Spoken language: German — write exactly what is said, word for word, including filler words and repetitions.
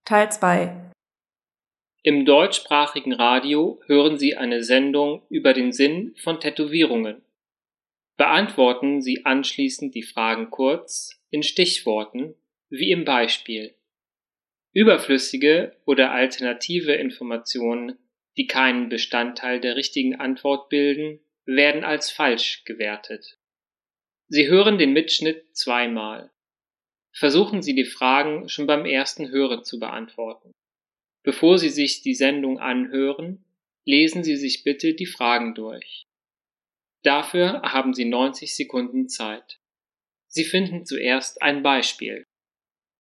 Teil zwei. Im deutschsprachigen Radio hören Sie eine Sendung über den Sinn von Tätowierungen. Beantworten Sie anschließend die Fragen kurz in Stichworten, wie im Beispiel. Überflüssige oder alternative Informationen, die keinen Bestandteil der richtigen Antwort bilden, werden als falsch gewertet. Sie hören den Mitschnitt zweimal. Versuchen Sie die Fragen schon beim ersten Hören zu beantworten. Bevor Sie sich die Sendung anhören, lesen Sie sich bitte die Fragen durch. Dafür haben Sie neunzig Sekunden Zeit. Sie finden zuerst ein Beispiel.